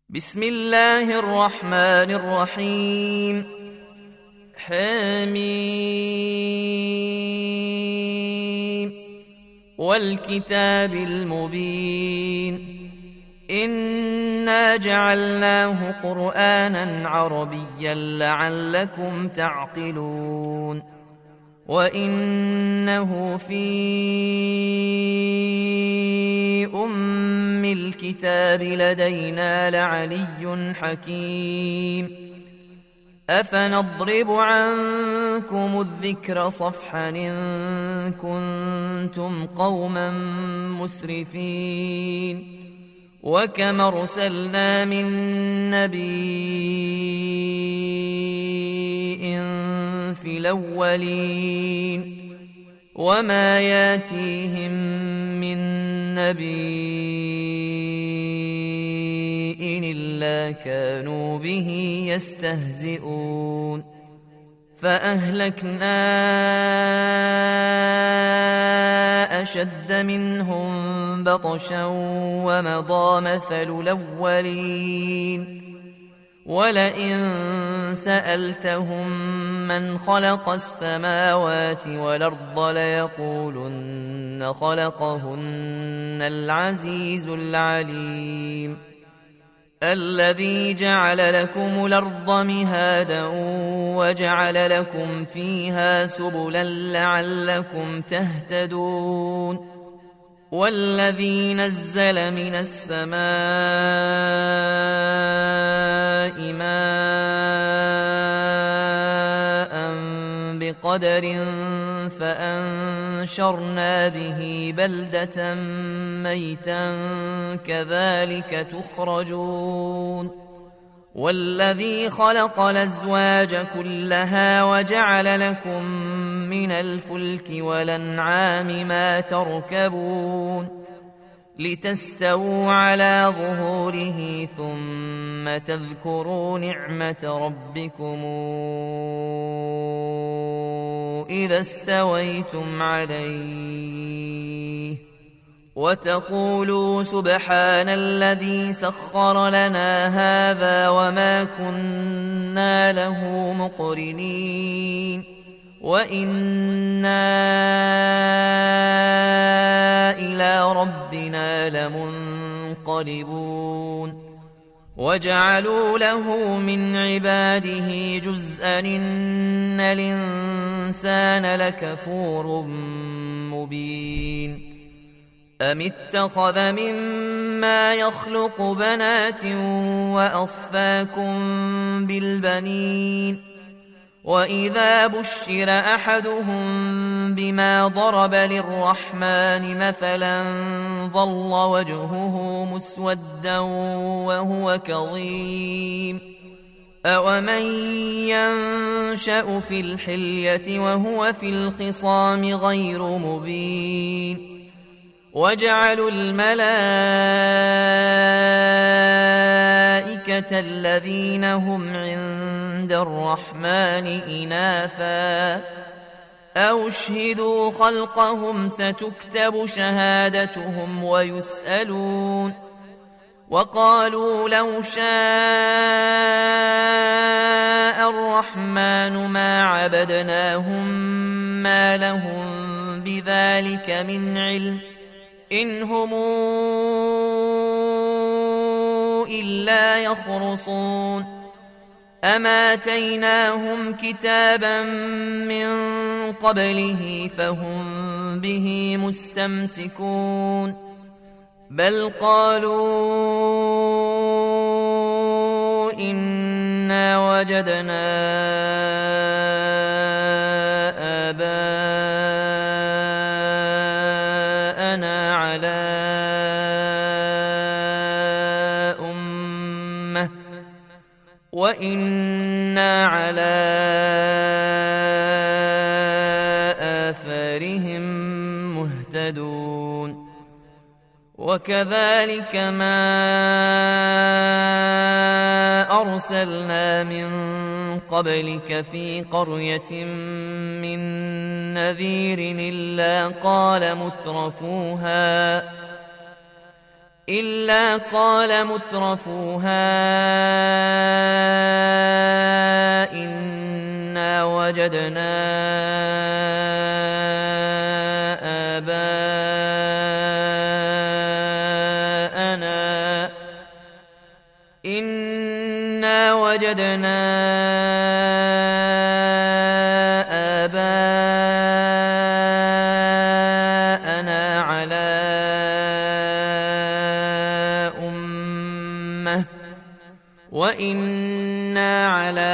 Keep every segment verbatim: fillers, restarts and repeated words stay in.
بسم الله الرحمن الرحيم. حميم والكتاب المبين إنا جعلناه قرآنا عربيا لعلكم تعقلون وإنه في أم الكتاب لدينا لعلي حكيم أفنضرب عنكم الذكر صفحا إن كنتم قوما مسرفين وكم أرسلنا من نبي في الأولين وما ياتيهم من نبي إلا كانوا به يستهزئون فأهلكنا أشد منهم بطشا ومضى مثل الأولين ولئن سألتهم من خلق السماوات والأرض ليقولن خلقهن العزيز العليم الذي جعل لكم الأرض مهادا وجعل لكم فيها سبلا لعلكم تهتدون والذي نزل من السماء ماء بقدر فأنشرنا به بلدة ميتا كذلك تخرجون والذي خلق الأزواج كلها وجعل لكم من الفلك والأنعام ما تركبون لتستووا على ظهوره ثم تذكروا نعمة ربكم إذا استويتم عليه وتقولوا سبحان الذي سخر لنا هذا وما كنا له مقرنين وإنا إلى ربنا لمنقلبون وجعلوا له من عباده جزءا إن الإنسان لكفور مبين أم اتخذ مما يخلق بنات وأصفاكم بالبنين وإذا بشر أحدهم بما ضرب للرحمن مثلا ظل وجهه مسودا وهو كظيم أومن ينشأ في الحلية وهو في الخصام غير مبين وجعلوا الملائكة الذين هم عند الرحمن إناثا أو شهدوا خلقهم ستكتب شهادتهم ويسألون وقالوا لو شاء الرحمن ما عبدناهم ما لهم بذلك من علم إن هم إلا يخرصون أما آتيناهم كتابا من قبله فهم به مستمسكون بل قالوا إنا وجدنا آباءنا على أمة وإنا على آثارهم مهتدون وكذلك ما أرسلنا من قبلك في قرية من نذير إلا قال مترفوها إلا قال مترفوها إنا وجدنا آباءنا إنا وجدنا آباءنا على أمة وإنا على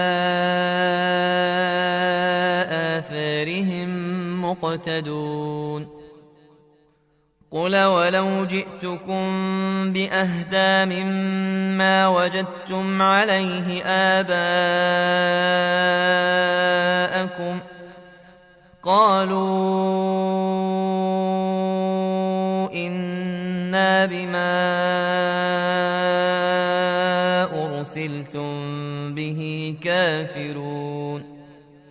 آثارهم مقتدون قل ولو جئتكم بأهدى مما وجدتم عليه آباءكم قالوا إنا بما أرسلتم به كافرون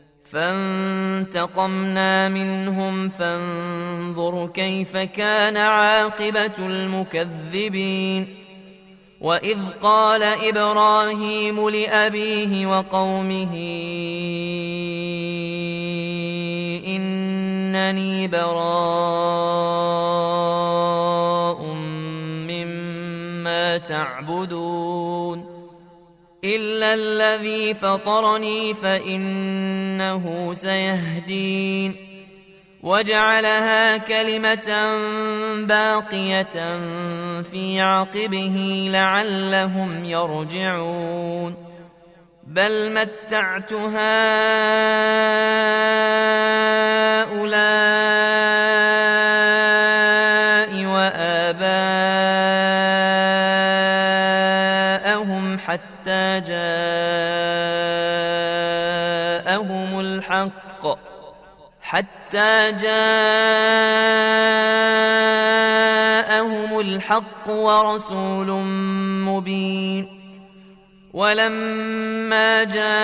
فانتقمنا منهم فانظر كيف كان عاقبة المكذبين وإذ قال إبراهيم لأبيه وقومه إنني براء مما تعبدون إلا الذي فطرني فإنه سيهدين وجعلها كلمة باقية في عقبه لعلهم يرجعون بل متعت هؤلاء وآباءهم حتى جاءهم الحق حتى جاءهم الحق ورسول مبين ولما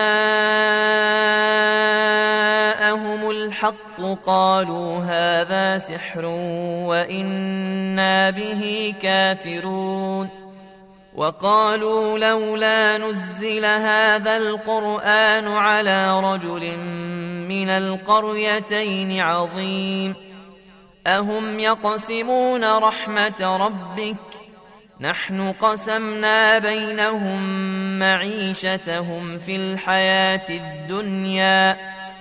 جاءهم الحق قالوا هذا سحر وإنا به كافرون وقالوا لولا نزل هذا القرآن على رجل من القريتين عظيم أهم يقسمون رحمة ربك نحن قسمنا بينهم معيشتهم في الحياة الدنيا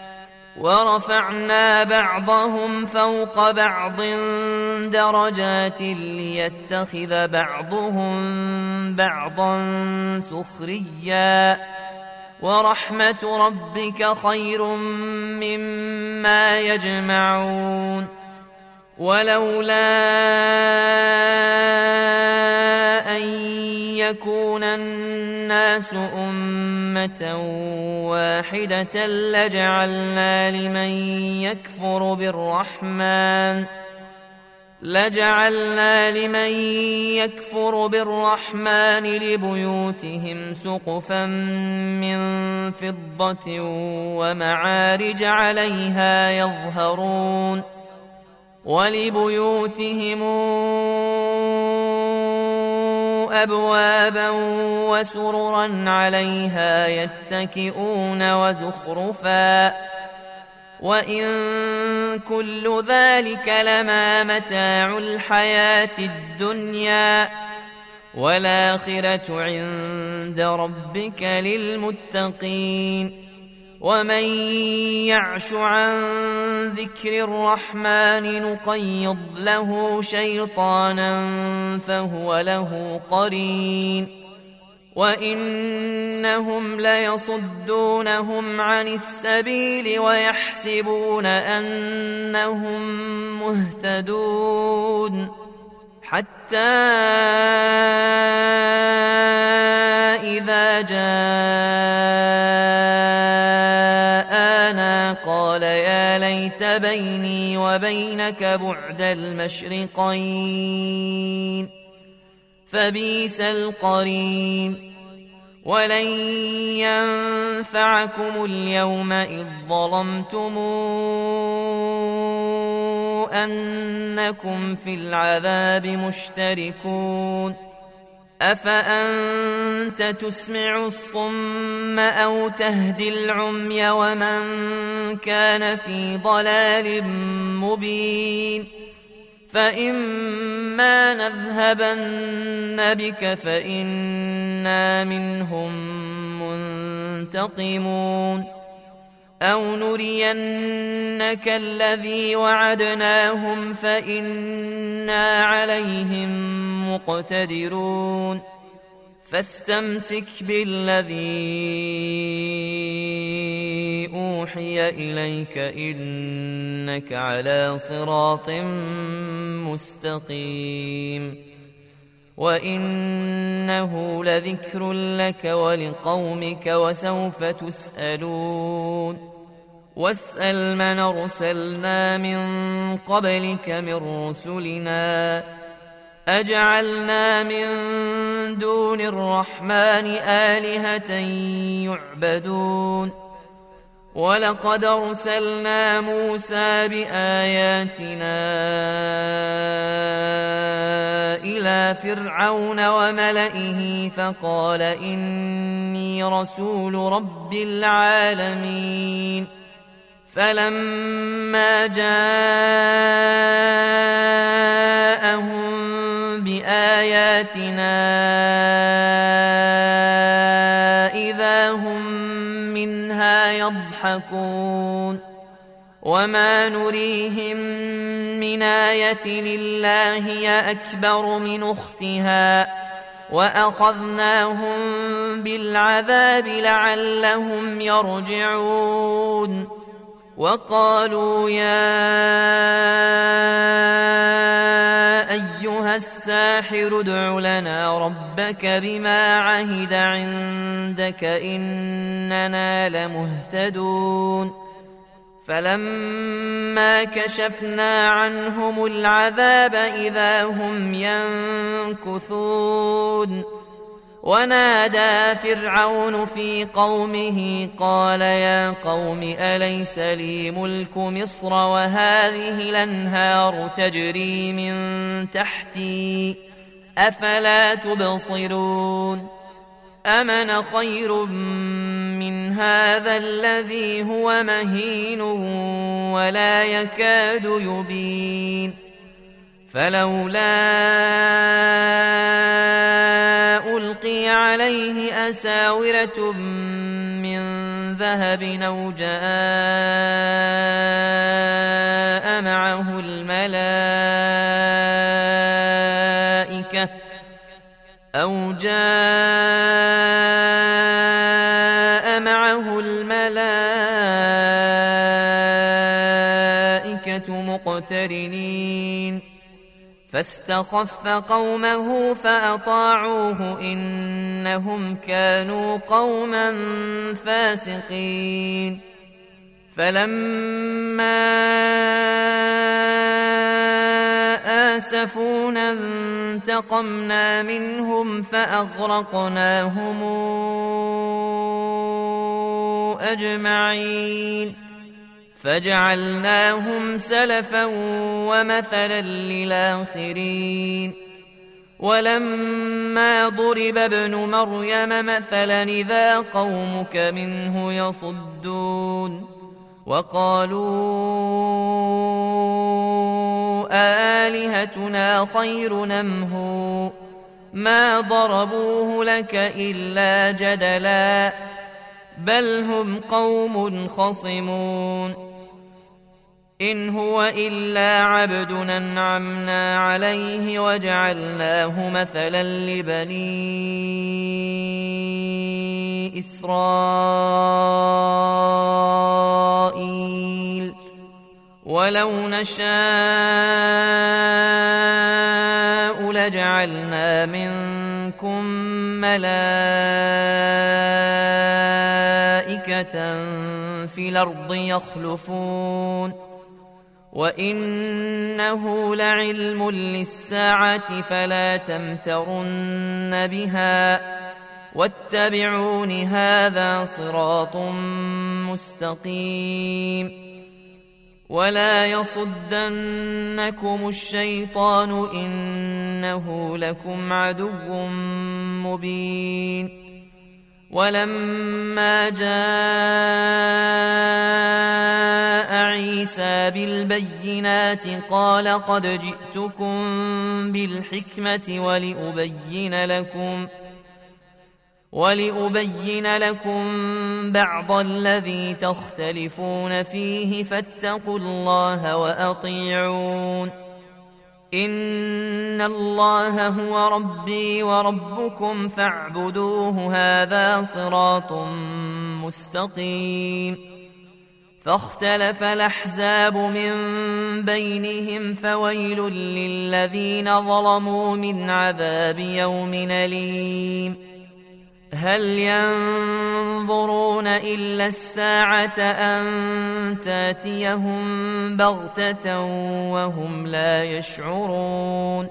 ورفعنا بعضهم فوق بعض درجات ليتخذ بعضهم بعضا سخريا ورحمة ربك خير مما يجمعون ولولا أن يكون الناس أمة واحدة لجعلنا لمن يكفر بالرحمن لجعلنا لمن يكفر بالرحمن لبيوتهم سقفا من فضة ومعارج عليها يظهرون ولبيوتهم أبوابا وسررا عليها يتكئون وزخرفا وإن كل ذلك لما متاع الحياة الدنيا والآخرة عند ربك للمتقين ومن يعش عن ذكر الرحمن نقيض له شيطانا فهو له قرين وإنهم ليصدونهم عن السبيل ويحسبون أنهم مهتدون حتى إذا جاءنا قال يا ليت بيني وبينك بعد المشرقين فبئس القرين ولن ينفعكم اليوم إذ ظلمتم أنكم في العذاب مشتركون أفأنت تسمع الصم أو تهدي العمي ومن كان في ضلال مبين فإما نذهبن بك فإنا منهم منتقمون أو نرينك الذي وعدناهم فإنا عليهم مقتدرون فاستمسك بالذي أوحي إليك إنك على صراط مستقيم وإنه لذكر لك ولقومك وسوف تسألون واسأل من أرسلنا من قبلك من رسلنا أجعلنا من دون الرحمن آلهة يعبدون ولقد أرسلنا موسى بآياتنا إلى فرعون وملئه فقال إني رسول رب العالمين فلما جاءهم بآياتنا إذا هم منها يضحكون وما نريهم من آية إلا هي أكبر من أختها وأخذناهم بالعذاب لعلهم يرجعون وقالوا يا أيها الساحر ادع لنا ربك بما عهد عندك إننا لمهتدون فلما كشفنا عنهم العذاب إذا هم ينكثون ونادى فرعون في قومه قال يا قوم أليس لي ملك مصر وهذه الأنهار تجري من تحتي أفلا تبصرون أمن خير من هذا الذي هو مهين ولا يكاد يبين فلولا ألقي عليه أساورة من ذهب أو جاء معه الملائكة أو جاء معه الملائكة مقترنين فاستخف قومه فأطاعوه إنهم كانوا قوما فاسقين فلما آسفونا انتقمنا منهم فأغرقناهم أجمعين فجعلناهم سلفا ومثلا للآخرين ولما ضرب ابن مريم مثلا إذا قومك منه يصدون وقالوا آلهتنا خير أم هو ما ضربوه لك إلا جدلا بل هم قوم خصمون إن هو إلا عبد أنعمنا عليه وجعلناه مثلا لبني إسرائيل ولو نشاء لجعلنا منكم ملائكة في الأرض يخلفون وإنه لعلم للساعة فلا تمترن بها واتبعون هذا صراط مستقيم ولا يصدنكم الشيطان إنه لكم عدو مبين ولما جاء عيسى بالبينات قال قد جئتكم بالحكمة ولأبين لكم ولأبين لكم بعض الذي تختلفون فيه فاتقوا الله وأطيعون إن الله هو ربي وربكم فاعبدوه هذا صراط مستقيم فاختلف الأحزاب من بينهم فويل للذين ظلموا من عذاب يوم أليم هل ينظرون إلا الساعة أن تاتيهم بغتة وهم لا يشعرون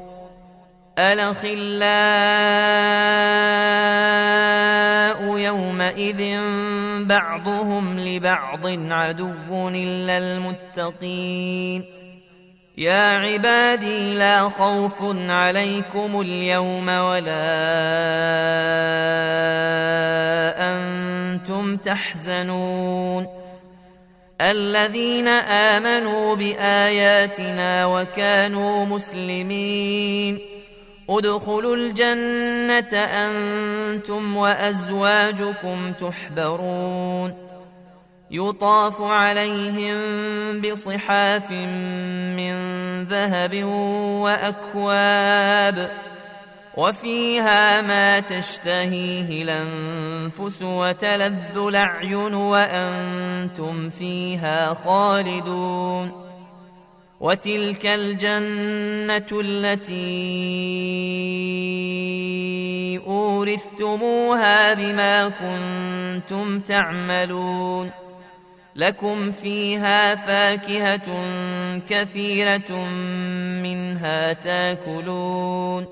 الأخلاء يومئذ بعضهم لبعض عدو إلا المتقين يا عبادي لا خوف عليكم اليوم ولا أنتم تحزنون الذين آمنوا بآياتنا وكانوا مسلمين ادخلوا الجنة أنتم وأزواجكم تحبرون يطاف عليهم بصحاف من ذهب وأكواب وفيها ما تشتهيه الأنفس وتلذ الأعين وأنتم فيها خالدون وتلك الجنة التي أورثتموها بما كنتم تعملون لكم فيها فاكهة كثيرة منها تاكلون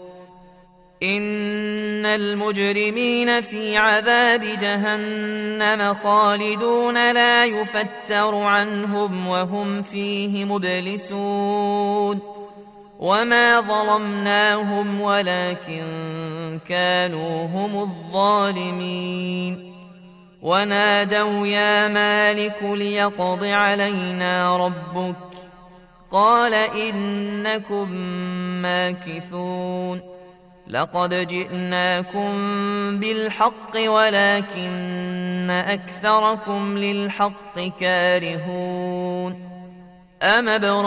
إن المجرمين في عذاب جهنم خالدون لا يفتر عنهم وهم فيه مبلسون وما ظلمناهم ولكن كانوا هم الظالمين ونادوا يا مالك ليقض علينا ربك قال إنكم ماكثون لقد جئناكم بالحق ولكن أكثركم للحق كارهون أم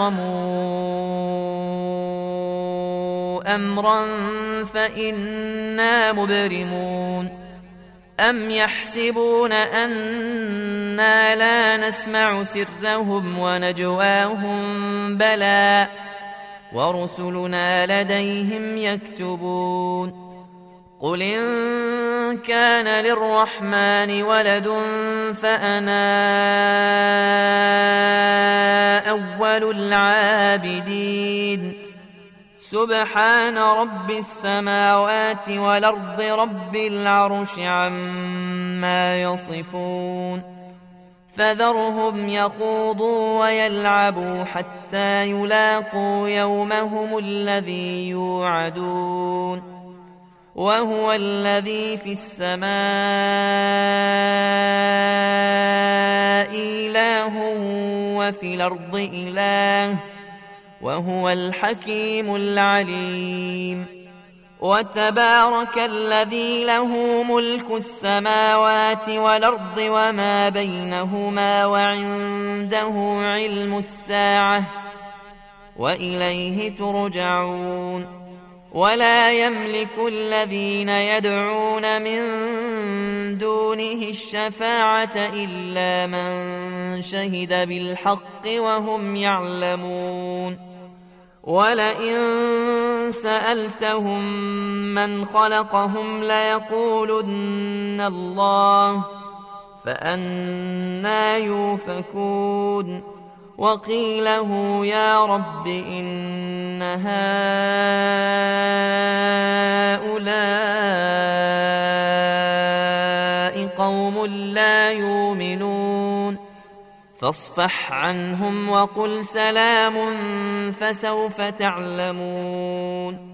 ابرموا أمرا فإنا مبرمون أم يحسبون أنا لا نسمع سرهم ونجواهم بلى ورسلنا لديهم يكتبون قل إن كان للرحمن ولد فأنا أول العابدين سبحان رب السماوات والأرض رب العرش عما يصفون فذرهم يخوضوا ويلعبوا حتى يلاقوا يومهم الذي يوعدون وهو الذي في السماء إله وفي الأرض إله وهو الحكيم العليم وتبارك الذي له ملك السماوات والأرض وما بينهما وعنده علم الساعة وإليه ترجعون ولا يملك الذين يدعون من دونه الشفاعة إلا من شهد بالحق وهم يعلمون ولئن سألتهم من خلقهم ليقولن الله فأنى يؤفكون وقيله يا رب إن هؤلاء قوم لا يؤمنون فاصفح عنهم وقل سلام فسوف تعلمون